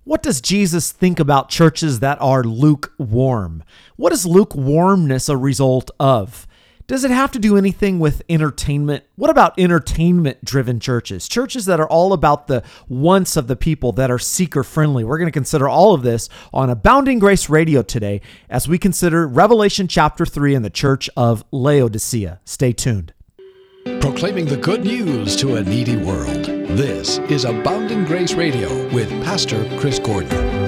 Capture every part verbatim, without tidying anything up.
What does Jesus think about churches that are lukewarm? What is lukewarmness a result of? Does it have to do anything with entertainment? What about entertainment-driven churches? Churches that are all about the wants of the people, that are seeker-friendly. We're going to consider all of this on Abounding Grace Radio today as we consider Revelation chapter three and the church of Laodicea. Stay tuned. Proclaiming the good news to a needy world. This is Abounding Grace Radio with Pastor Chris Gordon.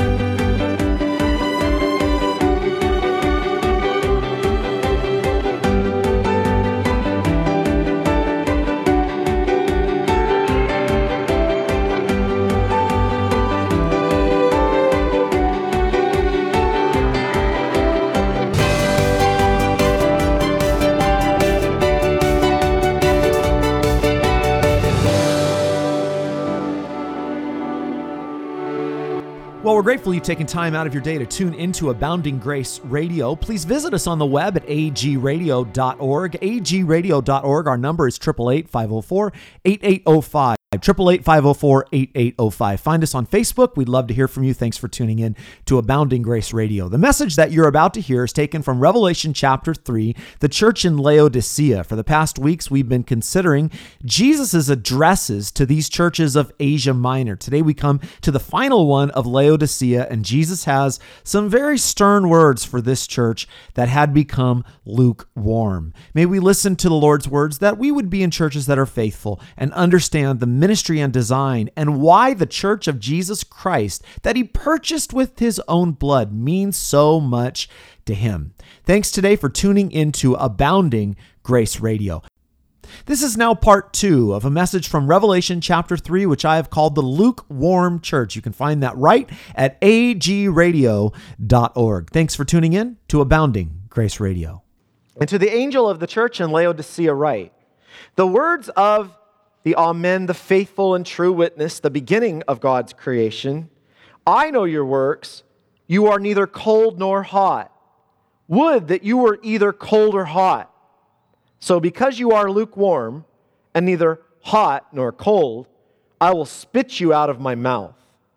Well, we're grateful you've taken time out of your day to tune into Abounding Grace Radio. Please visit us on the web at a g radio dot org. a g radio dot org. Our number is eight eight eight, five oh four, eight eight oh five. eight eight eight, five oh four, eight eight oh five. Find us on Facebook. We'd love to hear from you. Thanks for tuning in to Abounding Grace Radio. The message that you're about to hear is taken from Revelation chapter three, the church in Laodicea. For the past weeks, we've been considering Jesus' addresses to these churches of Asia Minor. Today, we come to the final one of Laodicea, and Jesus has some very stern words for this church that had become lukewarm. May we listen to the Lord's words that we would be in churches that are faithful and understand the ministry and design and why the church of Jesus Christ that he purchased with his own blood means so much to him. Thanks today for tuning into Abounding Grace Radio. This is now part two of a message from Revelation chapter three, which I have called the Lukewarm Church. You can find that right at a g radio dot org. Thanks for tuning in to Abounding Grace Radio. And to the angel of the church in Laodicea write, the words of the Amen, the faithful and true witness, the beginning of God's creation. I know your works. You are neither cold nor hot. Would that you were either cold or hot. So because you are lukewarm and neither hot nor cold, I will spit you out of my mouth.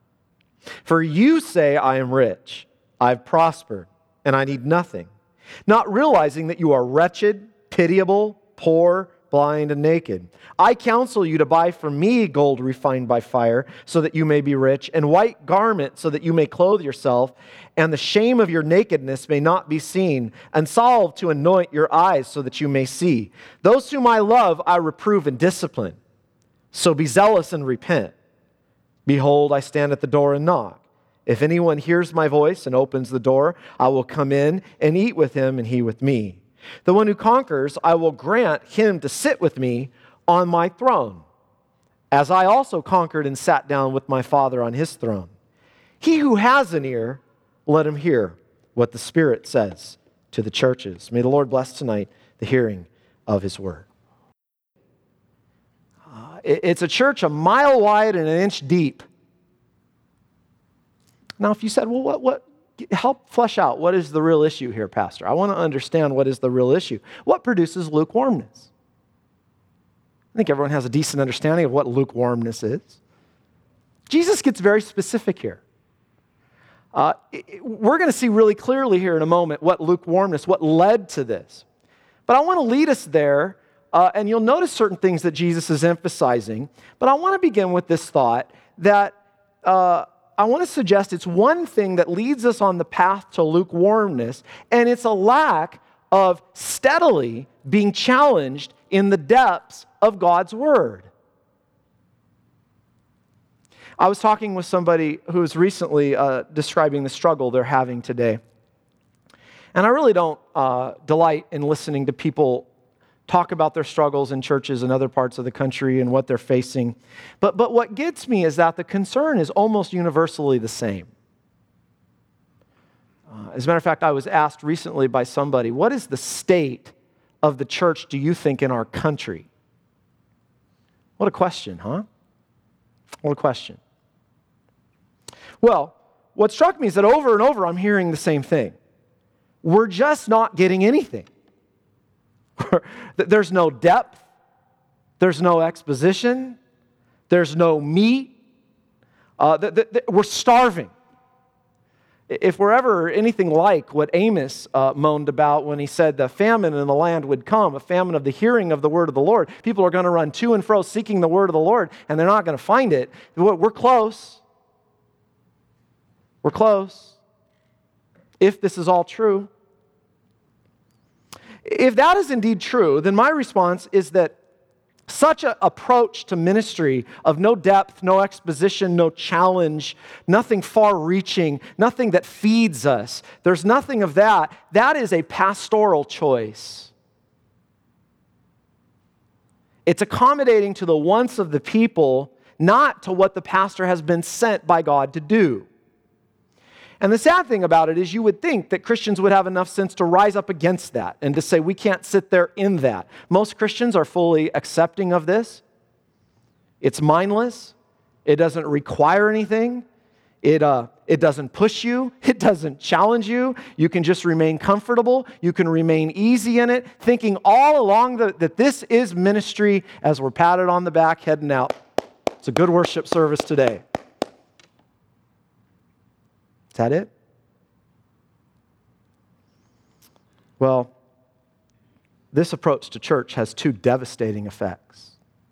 For you say, I am rich, I've prospered, and I need nothing, not realizing that you are wretched, pitiable, poor, blind, and naked. I counsel you to buy from me gold refined by fire, so that you may be rich, and white garment, so that you may clothe yourself, and the shame of your nakedness may not be seen, and salve to anoint your eyes, so that you may see. Those whom I love, I reprove and discipline. So be zealous and repent. Behold, I stand at the door and knock. If anyone hears my voice and opens the door, I will come in and eat with him, and he with me. The one who conquers, I will grant him to sit with me on my throne, as I also conquered and sat down with my Father on his throne. He who has an ear, let him hear what the Spirit says to the churches. May the Lord bless tonight the hearing of his word. Uh, it, it's a church a mile wide and an inch deep. Now, if you said, well, what, what, help flesh out what is the real issue here, Pastor. I want to understand what is the real issue. What produces lukewarmness? I think everyone has a decent understanding of what lukewarmness is. Jesus gets very specific here. Uh, we're going to see really clearly here in a moment what lukewarmness, what led to this. But I want to lead us there, uh, and you'll notice certain things that Jesus is emphasizing. But I want to begin with this thought that uh, I want to suggest it's one thing that leads us on the path to lukewarmness, and it's a lack of steadily being challenged in the depths of God's Word. I was talking with somebody who was recently uh, describing the struggle they're having today. And I really don't uh, delight in listening to people talk about their struggles in churches in other parts of the country and what they're facing. But, but what gets me is that the concern is almost universally the same. Uh, as a matter of fact, I was asked recently by somebody, what is the state of the church, do you think, in our country? What a question, huh? What a question. Well, what struck me is that over and over I'm hearing the same thing. We're just not getting anything. There's no depth. There's no exposition. There's no meat. Uh, th- th- th- we're starving. If we're ever anything like what Amos uh, moaned about when he said the famine in the land would come, a famine of the hearing of the word of the Lord, people are going to run to and fro seeking the word of the Lord, and they're not going to find it. We're close. We're close. If this is all true. If that is indeed true, then my response is that such an approach to ministry of no depth, no exposition, no challenge, nothing far-reaching, nothing that feeds us, there's nothing of that. That is a pastoral choice. It's accommodating to the wants of the people, not to what the pastor has been sent by God to do. And the sad thing about it is you would think that Christians would have enough sense to rise up against that and to say we can't sit there in that. Most Christians are fully accepting of this. It's mindless. It doesn't require anything. It, uh, it doesn't push you. It doesn't challenge you. You can just remain comfortable. You can remain easy in it, thinking all along the, that this is ministry as we're patted on the back heading out. It's a good worship service today. Is that it? Well, this approach to church has two devastating effects.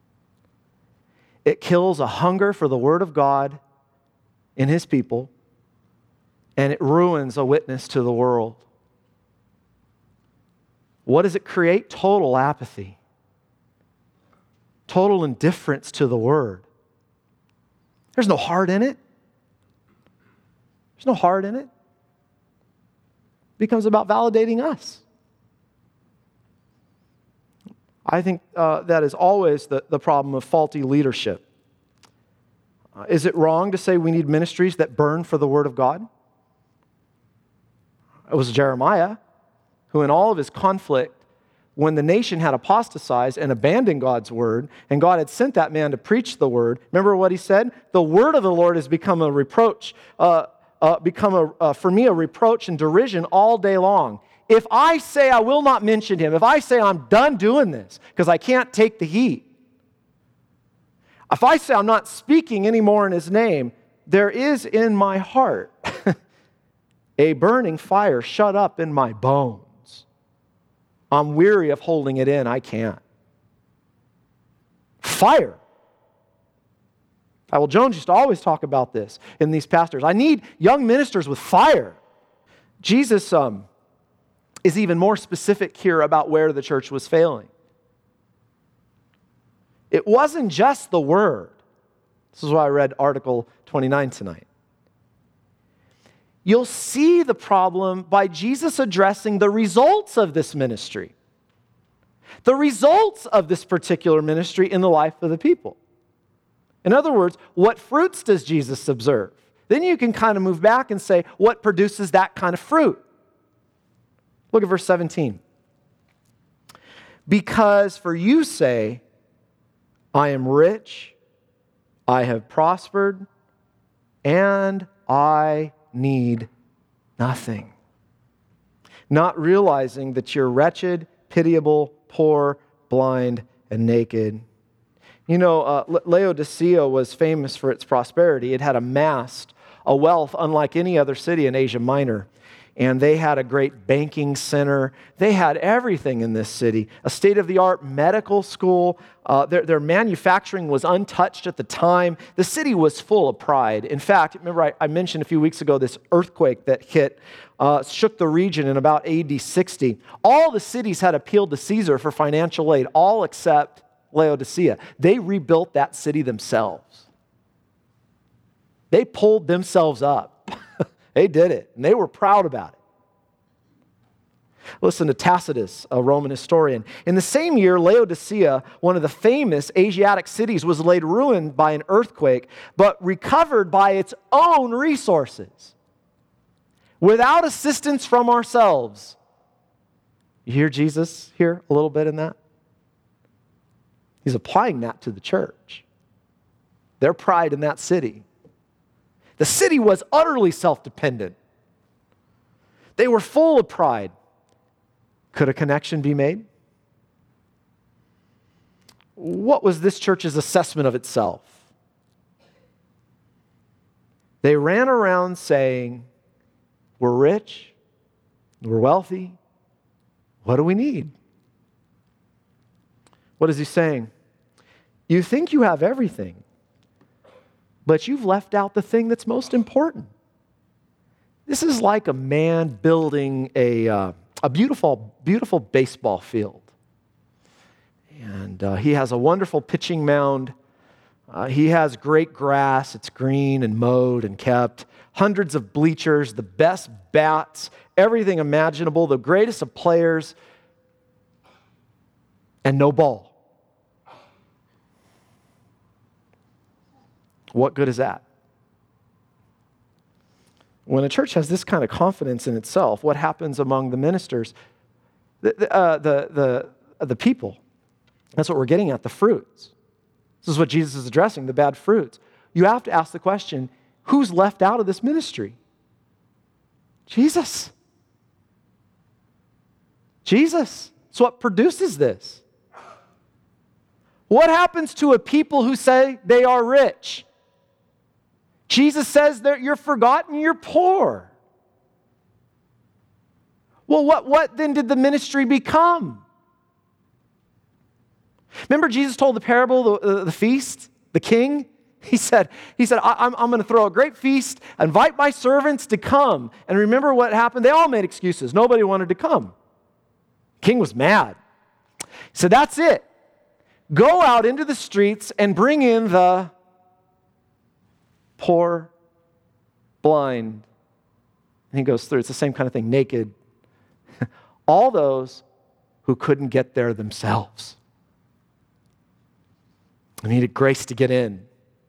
It kills a hunger for the Word of God in His people, and it ruins a witness to the world. What does it create? Total apathy. Total indifference to the Word. There's no heart in it. There's no heart in it. It becomes about validating us. I think uh, that is always the, the problem of faulty leadership. Uh, is it wrong to say we need ministries that burn for the Word of God? It was Jeremiah who, in all of his conflict, when the nation had apostatized and abandoned God's Word, and God had sent that man to preach the Word, remember what he said? The Word of the Lord has become a reproach, uh, Uh, become, a, uh, for me, a reproach and derision all day long. If I say I will not mention Him, if I say I'm done doing this because I can't take the heat, if I say I'm not speaking anymore in His name, there is in my heart a burning fire shut up in my bones. I'm weary of holding it in. I can't. Fire. Well, Jones used to always talk about this in these pastors. I need young ministers with fire. Jesus um, is even more specific here about where the church was failing. It wasn't just the Word. This is why I read Article twenty-nine tonight. You'll see the problem by Jesus addressing the results of this ministry. The results of this particular ministry in the life of the people. In other words, what fruits does Jesus observe? Then you can kind of move back and say, what produces that kind of fruit? Look at verse seventeen. Because for you say, I am rich, I have prospered, and I need nothing. Not realizing that you're wretched, pitiable, poor, blind, and naked. You know, uh, Laodicea was famous for its prosperity. It had amassed a wealth unlike any other city in Asia Minor. And they had a great banking center. They had everything in this city. A state-of-the-art medical school. Uh, their, their manufacturing was untouched at the time. The city was full of pride. In fact, remember I, I mentioned a few weeks ago this earthquake that hit, uh, shook the region in about A D sixty. All the cities had appealed to Caesar for financial aid, all except Laodicea. They rebuilt that city themselves. They pulled themselves up. They did it, and they were proud about it. Listen to Tacitus, a Roman historian. In the same year, Laodicea, one of the famous Asiatic cities, was laid ruined by an earthquake, but recovered by its own resources, without assistance from ourselves. You hear Jesus here a little bit in that? He's applying that to the church. Their pride in that city. The city was utterly self-dependent. They were full of pride. Could a connection be made? What was this church's assessment of itself? They ran around saying, we're rich, we're wealthy, what do we need? What is he saying? You think you have everything, but you've left out the thing that's most important. This is like a man building a, uh, a beautiful, beautiful baseball field. And uh, he has a wonderful pitching mound. Uh, he has great grass. It's green and mowed and kept. Hundreds of bleachers, the best bats, everything imaginable, the greatest of players, and no ball. What good is that? When a church has this kind of confidence in itself, what happens among the ministers? The, the, uh, the, the, uh, the people. That's what we're getting at, the fruits. This is what Jesus is addressing, the bad fruits. You have to ask the question, who's left out of this ministry? Jesus. Jesus. It's what produces this. What happens to a people who say they are rich? Jesus says that you're forgotten, you're poor. Well, what, what then did the ministry become? Remember Jesus told the parable, the, uh, the feast, the king? He said, he said I, I'm, I'm going to throw a great feast, invite my servants to come. And remember what happened? They all made excuses. Nobody wanted to come. King was mad. He said, that's it. Go out into the streets and bring in the poor, blind. And he goes through, it's the same kind of thing, naked. All those who couldn't get there themselves. They needed grace to get in.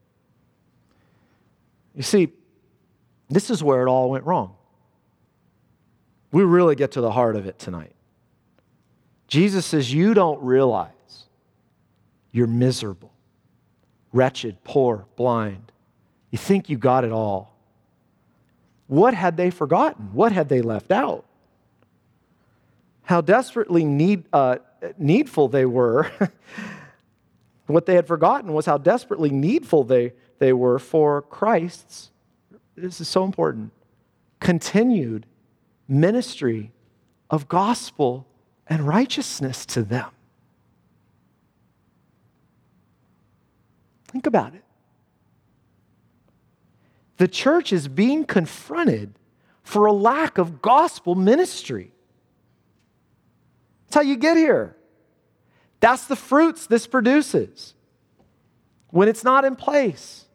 You see, this is where it all went wrong. We really get to the heart of it tonight. Jesus says, you don't realize you're miserable, wretched, poor, blind. You think you got it all. What had they forgotten? What had they left out? How desperately need, uh, needful they were. What they had forgotten was how desperately needful they, they were for Christ's, this is so important, continued ministry of gospel and righteousness to them. Think about it. The church is being confronted for a lack of gospel ministry. That's how you get here. That's the fruits this produces when it's not in place.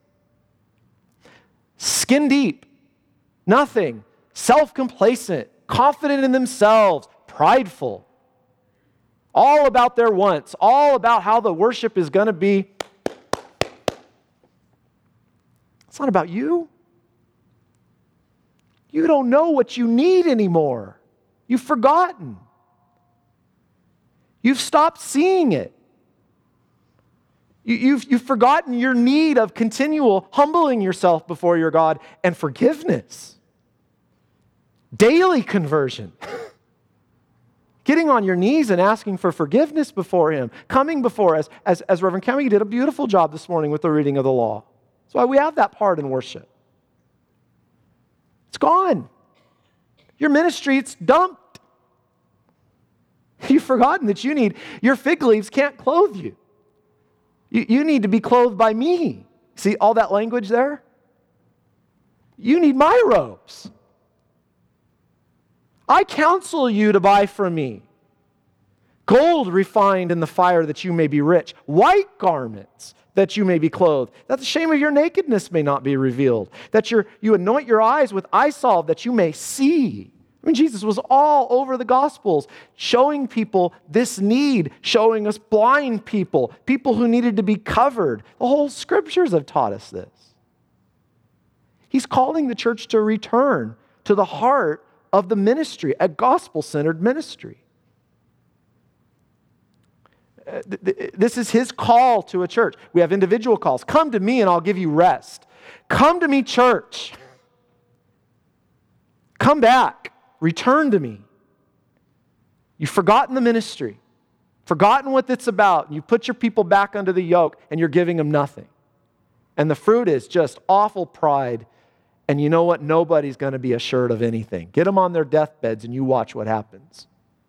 Skin deep, nothing, self-complacent, confident in themselves, prideful, all about their wants, all about how the worship is going to be. It's not about you. You don't know what you need anymore. You've forgotten. You've stopped seeing it. You, you've, you've forgotten your need of continual humbling yourself before your God and forgiveness. Daily conversion. Getting on your knees and asking for forgiveness before Him. Coming before us, as, as Reverend Kemi did a beautiful job this morning with the reading of the law. That's why we have that part in worship. It's gone. Your ministry, it's dumped. You've forgotten that you need, your fig leaves can't clothe you. You, you need to be clothed by me. See all that language there? You need my robes. I counsel you to buy from me gold refined in the fire that you may be rich, white garments that you may be clothed, that the shame of your nakedness may not be revealed, that your, you anoint your eyes with eye salve that you may see. I mean, Jesus was all over the Gospels, showing people this need, showing us blind people, people who needed to be covered. The whole Scriptures have taught us this. He's calling the church to return to the heart of the ministry, a gospel-centered ministry. This is His call to a church. We have individual calls. Come to me and I'll give you rest. Come to me, church. Come back. Return to me. You've forgotten the ministry, forgotten what it's about. You put your people back under the yoke and you're giving them nothing. And the fruit is just awful pride And you know what? Nobody's going to be assured of anything. Get them on their deathbeds and you watch what happens.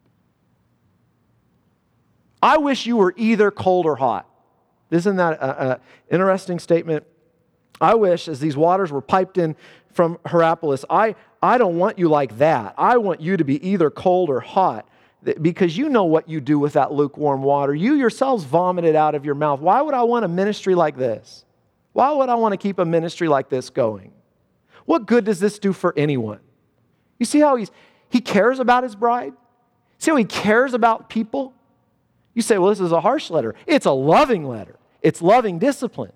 I wish you were either cold or hot. Isn't that an interesting statement? I wish, as these waters were piped in from Hierapolis, I, I don't want you like that. I want you to be either cold or hot, because you know what you do with that lukewarm water. You yourselves vomit it out of your mouth. Why would I want a ministry like this? Why would I want to keep a ministry like this going? What good does this do for anyone? You see how he's, he cares about his bride? See how he cares about people? You say, well, this is a harsh letter. It's a loving letter. It's loving discipline.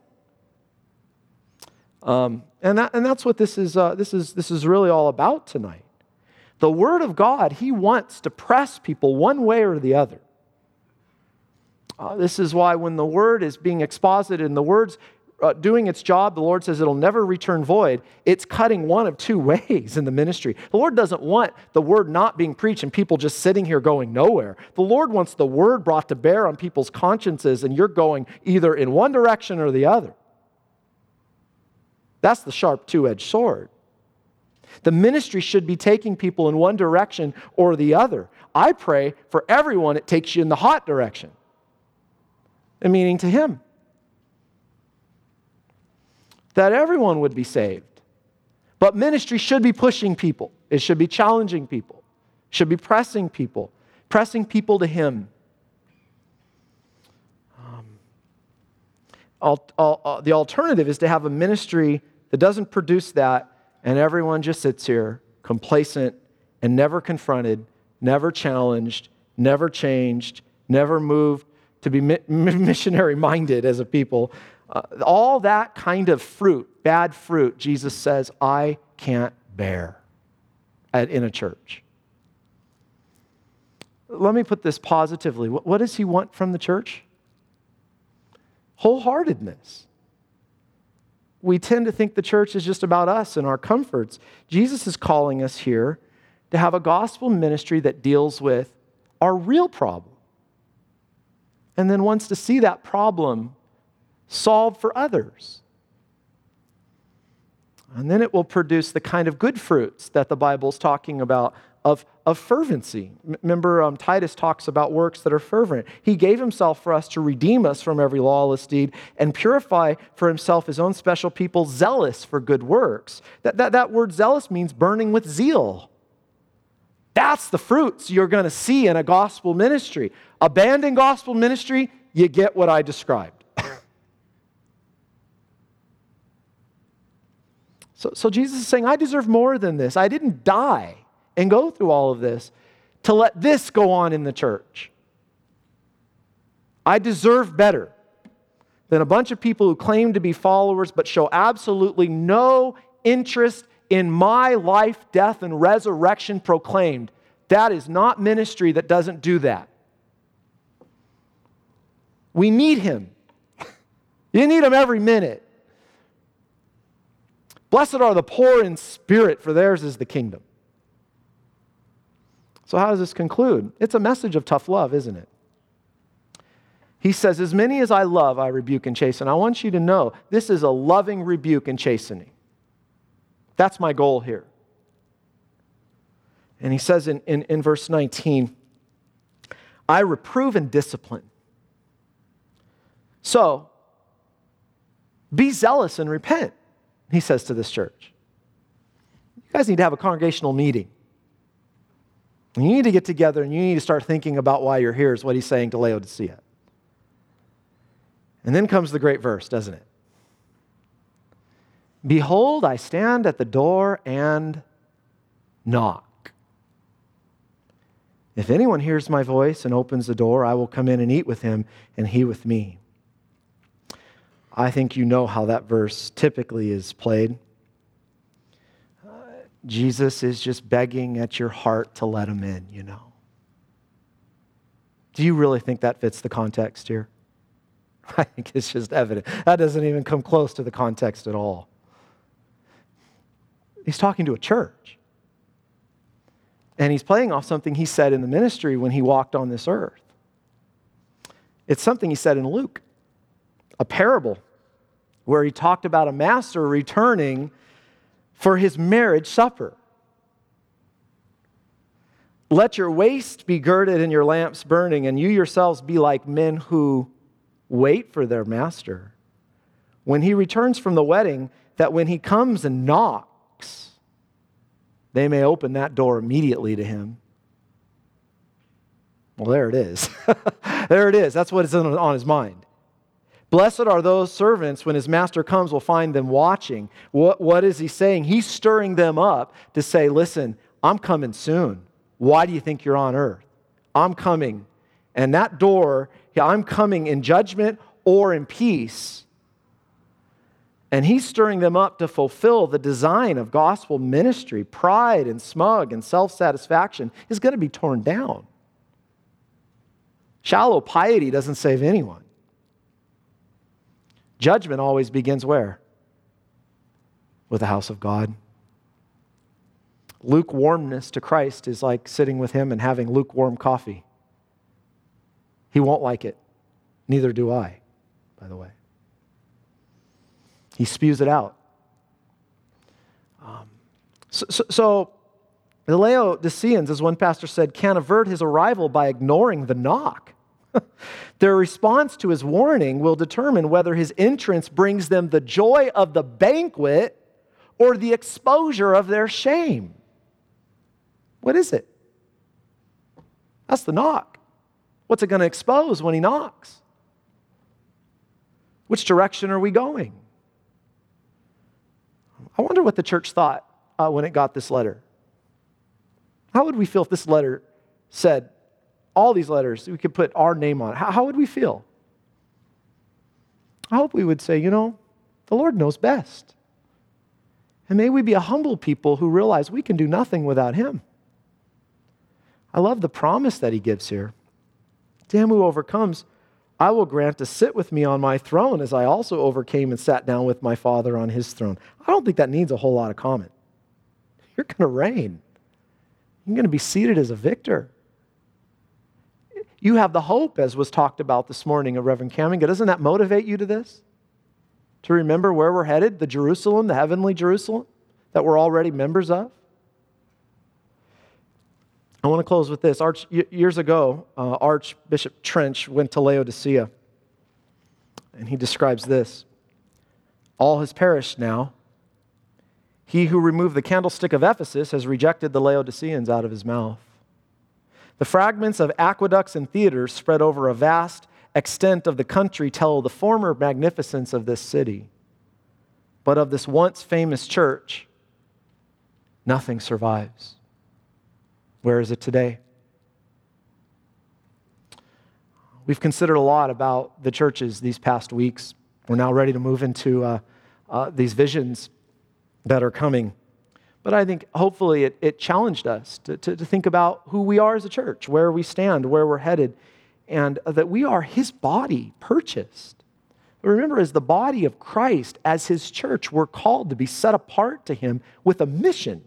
Um, and, that, and that's what this is, uh, this is, this is really all about tonight. The Word of God, He wants to press people one way or the other. Uh, this is why when the Word is being exposited and the Word's uh, doing its job, the Lord says it'll never return void. It's cutting one of two ways in the ministry. The Lord doesn't want the Word not being preached and people just sitting here going nowhere. The Lord wants the Word brought to bear on people's consciences, and you're going either in one direction or the other. That's the sharp two-edged sword. The ministry should be taking people in one direction or the other. I pray for everyone it takes you in the hot direction, meaning to Him. That everyone would be saved. But ministry should be pushing people. It should be challenging people. It should be pressing people. Pressing people to Him. Um, al- al- al- the alternative is to have a ministry that doesn't produce that, and everyone just sits here complacent and never confronted, never challenged, never changed, never moved to be mi- missionary-minded as a people. Uh, all that kind of fruit, bad fruit, Jesus says, I can't bear at, in a church. Let me put this positively. What, what does He want from the church? Wholeheartedness. We tend to think the church is just about us and our comforts. Jesus is calling us here to have a gospel ministry that deals with our real problem, and then wants to see that problem solved for others. And then it will produce the kind of good fruits that the Bible's talking about of, of fervency. Remember, um, Titus talks about works that are fervent. He gave Himself for us to redeem us from every lawless deed and purify for Himself His own special people, zealous for good works. That, that, that word zealous means burning with zeal. That's the fruits you're going to see in a gospel ministry. Abandon gospel ministry, you get what I described. So, so Jesus is saying, I deserve more than this. I didn't die and go through all of this to let this go on in the church. I deserve better than a bunch of people who claim to be followers but show absolutely no interest in my life, death, and resurrection proclaimed. That is not ministry that doesn't do that. We need Him. You need Him every minute. Blessed are the poor in spirit, for theirs is the kingdom. So how does this conclude? It's a message of tough love, isn't it? He says, as many as I love, I rebuke and chasten. I want you to know this is a loving rebuke and chastening. That's my goal here. And he says in, in, in verse nineteen, I reprove and discipline. So, be zealous and repent, he says to this church. You guys need to have a congregational meeting. You need to get together and you need to start thinking about why you're here, is what he's saying to Laodicea. And then comes the great verse, doesn't it? Behold, I stand at the door and knock. If anyone hears my voice and opens the door, I will come in and eat with him and he with me. I think you know how that verse typically is played. Uh, Jesus is just begging at your heart to let him in, you know. Do you really think that fits the context here? I think it's just evident. That doesn't even come close to the context at all. He's talking to a church. And he's playing off something he said in the ministry when he walked on this earth. It's something he said in Luke, a parable where he talked about a master returning for his marriage supper. Let your waist be girded and your lamps burning, and you yourselves be like men who wait for their master when he returns from the wedding, that when he comes and knocks, they may open that door immediately to him. Well, there it is. There it is. That's what is on his mind. Blessed are those servants when his master comes, will find them watching. What, what is he saying? He's stirring them up to say, listen, I'm coming soon. Why do you think you're on earth? I'm coming. And that door, I'm coming in judgment or in peace. And he's stirring them up to fulfill the design of gospel ministry. Pride and smug and self-satisfaction is going to be torn down. Shallow piety doesn't save anyone. Judgment always begins where? With the house of God. Lukewarmness to Christ is like sitting with him and having lukewarm coffee. He won't like it. Neither do I, by the way. He spews it out. Um, so, so, so the Laodiceans, as one pastor said, can't avert his arrival by ignoring the knock. Their response to his warning will determine whether his entrance brings them the joy of the banquet or the exposure of their shame. What is it? That's the knock. What's it going to expose when he knocks? Which direction are we going? I wonder what the church thought uh, when it got this letter. How would we feel if this letter said, all these letters, we could put our name on it? How, how would we feel? I hope we would say, you know, the Lord knows best. And may we be a humble people who realize we can do nothing without him. I love the promise that he gives here. To him who overcomes, I will grant to sit with me on my throne as I also overcame and sat down with my Father on his throne. I don't think that needs a whole lot of comment. You're going to reign. You're going to be seated as a victor. You have the hope, as was talked about this morning of Reverend Caminga. Doesn't that motivate you to this? To remember where we're headed, the Jerusalem, the heavenly Jerusalem, that we're already members of? I want to close with this. Arch, years ago, uh, Archbishop Trench went to Laodicea, and he describes this. All has perished now. He who removed the candlestick of Ephesus has rejected the Laodiceans out of his mouth. The fragments of aqueducts and theaters spread over a vast extent of the country tell the former magnificence of this city. But of this once famous church, nothing survives. Where is it today? We've considered a lot about the churches these past weeks. We're now ready to move into uh, uh, these visions that are coming. But I think hopefully it, it challenged us to, to, to think about who we are as a church, where we stand, where we're headed, and that we are his body purchased. But remember, as the body of Christ, as his church, we're called to be set apart to him with a mission.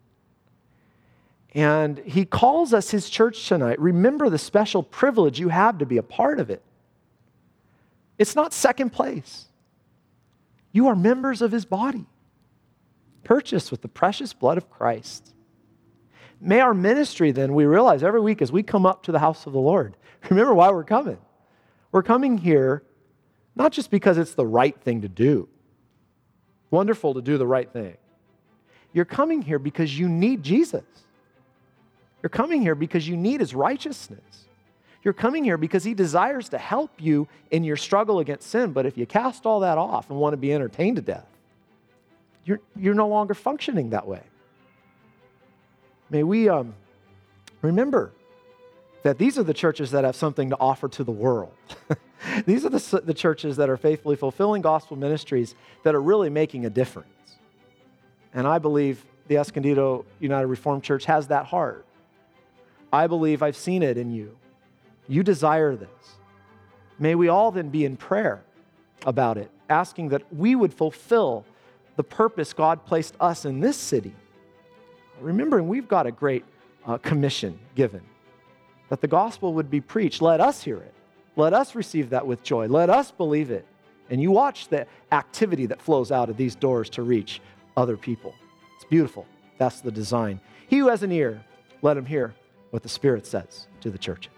And he calls us his church tonight. Remember the special privilege you have to be a part of it. It's not second place. You are members of his body, purchased with the precious blood of Christ. May our ministry then, we realize every week as we come up to the house of the Lord, remember why we're coming. We're coming here not just because it's the right thing to do. Wonderful to do the right thing. You're coming here because you need Jesus. You're coming here because you need his righteousness. You're coming here because he desires to help you in your struggle against sin. But if you cast all that off and want to be entertained to death, you're, you're no longer functioning that way. May we um, remember that these are the churches that have something to offer to the world. These are the, the churches that are faithfully fulfilling gospel ministries that are really making a difference. And I believe the Escondido United Reformed Church has that heart. I believe I've seen it in you. You desire this. May we all then be in prayer about it, asking that we would fulfill the purpose God placed us in this city. Remembering we've got a great uh, commission given, that the gospel would be preached. Let us hear it. Let us receive that with joy. Let us believe it. And you watch the activity that flows out of these doors to reach other people. It's beautiful. That's the design. He who has an ear, let him hear what the Spirit says to the church.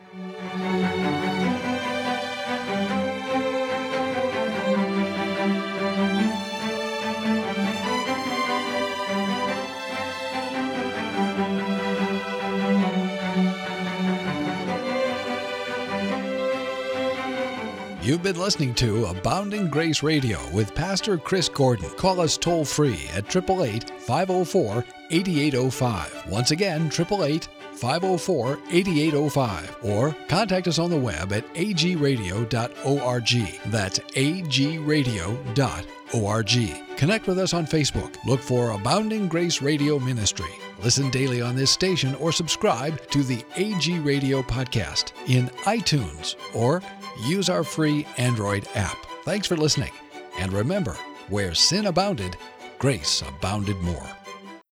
You've been listening to Abounding Grace Radio with Pastor Chris Gordon. Call us toll free at eight eight eight, five oh four, eight eight oh five. Once again, eight eight eight, five oh four, eight eight oh five. Or contact us on the web at a g radio dot org. That's a g radio dot org. Connect with us on Facebook. Look for Abounding Grace Radio Ministry. Listen daily on this station or subscribe to the A G Radio podcast in iTunes or use our free Android app. Thanks for listening. And remember, where sin abounded, grace abounded more.